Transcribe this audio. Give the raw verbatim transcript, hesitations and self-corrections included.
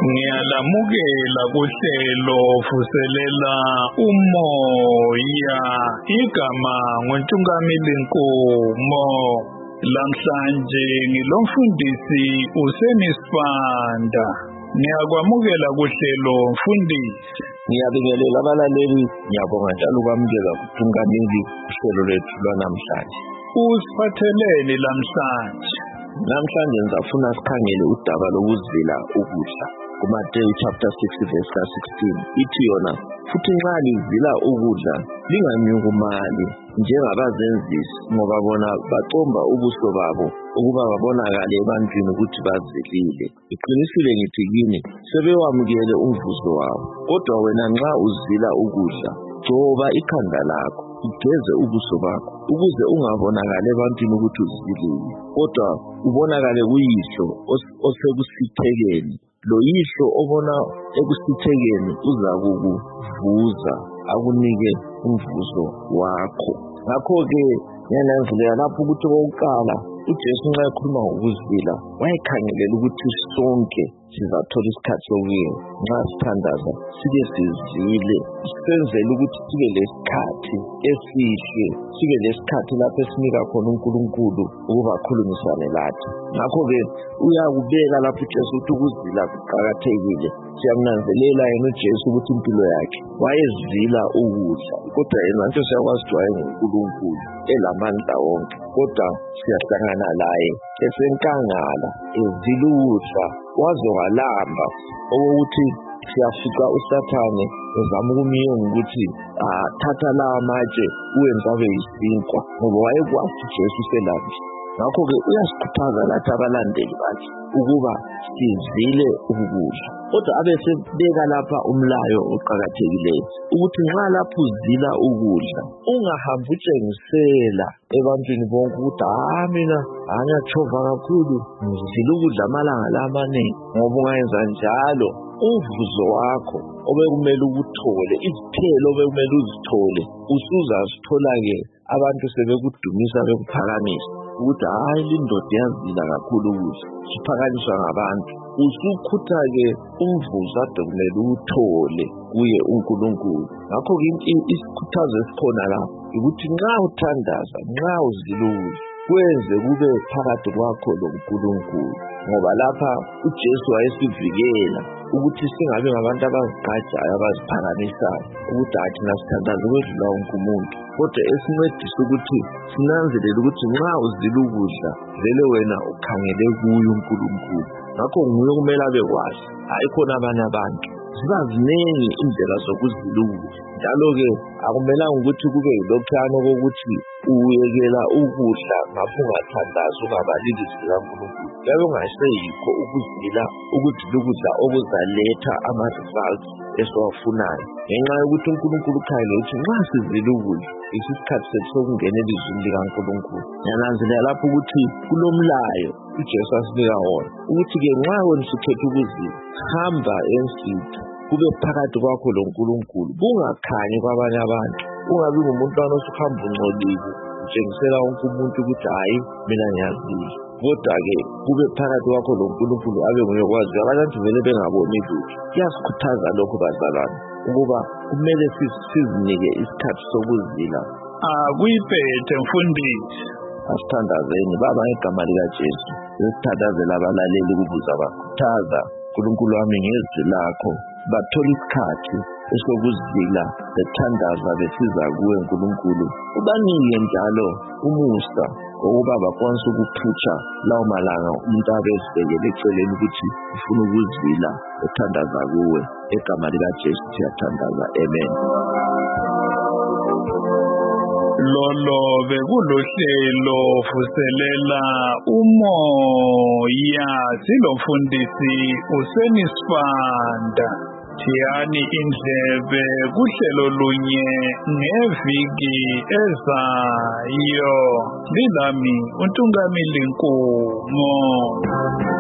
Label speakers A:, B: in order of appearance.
A: Ngiyalamukela kuhlelo vuselela umoya igama nguNtungamili Nkomo. Lamhlanje ngilomfundisi uSenisibanda. Ngiyakwamukela kuhlelo mfundisi.
B: Ngiyabingelela abalaleli, ngiyabonga njalo ukwamukela kuTungameli uhlelo lwethu lwanamhlanje.
A: Usiphatheleni lamhlanje?
B: Namhlanje ngizafuna sikhangele udaba lokuzila ukudla. kuMateyu chapter six verse ka sixteen ithi yona, futhi nxa lizila ukudla linganyukumali njengabazenzisi, ngoba bona bacomba ubuso babo ukuba babonakale ebantwini ukuthi bazilile. Iqinisile ngithi kini, sebewamukele umvuzo wabo. Kodwa wena nxa uzila ukudla, gcoba ikhanda lakho, ugeze ubuso bakho, ukuze ungabonakali ebantwini ukuthi uzilile, kodwa ubonakale kuYihlo osekusithekeni. Lo Yihlo obona ekusithekeni uzakukuvuza, akunike umvuzo wakho. Ngakho-ke ngiyananzelela lapho ukuthi okokuqala uJesu nxa ekhuluma ngokuzila wayekhangelela ukuthi sonke sizathola isikhathi sokuya nxa sithandaza sike sizile, senzele ukuthi sibe lesikhathi esihle, sibe lesikhathi lapho esinika khona uNkulunkulu ukuba akhulumisane lathi. Ngakho-ke uyakubeka lapho uJesu ukuthi ukuzila kuqakathekile. Siyamnanzelela yena uJesu ukuthi impilo yakhe wayezila ukudla, kodwa yena nje siyakwazi ukuthi wayenguNkulunkulu elamandla wonke, kodwa siyahlangana laye esenkangala ezila ukudla waze walamba, okokuthi siyafica uSathane ezama ukumyenga ukuthi thatha lawa matshe uwenze abe yisinkwa, ngoba wayekwazi uJesu uselambile. Ngakho-ke uyasikhuthaza lathi abalandeli bakhe ukuba sizile ukudla, kodwa abesebeka lapha umlayo oqakathekileyo ukuthi nxa lapho uzila ukudla ungahambi utshengisela ebantwini bonke ukuthi hayi mina ngiyatshova kakhulu ngizila ukudla amalanga lamanengi, ngoba ungayenza njalo umvuzo wakho obekumele ukuthole, izithelo obekumele uzithole, usuzazithola-ke abantu sebekudumisa bekuphakamisa ukuthi hayi lindoda yazila kakhulu ukudla, siphakanyiswa ngabantu. Usukhutha-ke umvuzo ade kumele uthole kuye uNkulunkulu. Ngakho-ke isikhuthazo esikhona la ukuthi nxa uthandaza, nxa uzila ukudla, kwenze kube phakathi kwakho loNkulunkulu, ngoba lapha uJesu wayesivikela ukuthi singabe ngabantu abazigqajayo abaziphakamisayo ukuthi hayi thina sithandaza ukwedlula wonke umuntu, kodwa esincedisa ukuthi sinanzelele ukuthi nxa uzila ukudla vele wena ukhangele kuye uNkulunkulu. Ngakho nguye kumele abekwazi, hayi khona abanye abantu. Ziba zinengi indlela zokuzila ukudla, njalo-ke akumelanga ukuthi kube yilokhuyana okokuthi uyekela ukudla ngapho ungathandazi, ungabalili ilizwi likaNkulunkulu. Kuyabe kungaseyikho ukuzila ukuzila ukudla okuzaletha ama-results esiwafunayo, ngenxa yokuthi uNkulunkulu ukhangele ukuthi nxa sizila ukudla isikhathi sethu sokungena elizwini likaNkulunkulu. Ngiyananzelela lapho ukuthi kulomlayo uJesu asinika wona ukuthi-ke nxa wena usukhetha ukuzila, hamba ensitha, kube phakathi kwakho loNkulunkulu, kungakhanyi kwabanye abantu. Ungabi ngumuntu osuhamba ungcolile utshengisela wonke umuntu ukuthi hayi mina ngiyazila, kodwa-ke kube phakathi kwakho loNkulunkulu, abe nguye okwazi. Abanye abantu vele bengaboni lutho. Kuyasikhuthaza lokho bazalwane ukuba kumele sizinike isikhathi sokuzila.
A: Akuyiphethe mfundisi.
B: Asithandazeni baba ngegama likaJesu, sesithandazela abalaleli ukubuza bakhuthaza uNkulunkulu wami ngezwi lakho, bathola isikhathi esokuzila bethandaza besiza kuwe Nkulunkulu. Ubanike njalo umusa ukuba bakwanise ukuphutsha lawo malanga umuntu abezibekele eceleni ukuthi ufuna ukuzila ethandaza kuwe. Egama likaJesu siyathandaza, amen.
A: Lolo bekulohlelo vuselela umoya, silomfundisi uSenisibanda. Thiyani indlebe kuhlelo lunye ngeviki ezayo. Lilami uNtungamili Nkomo.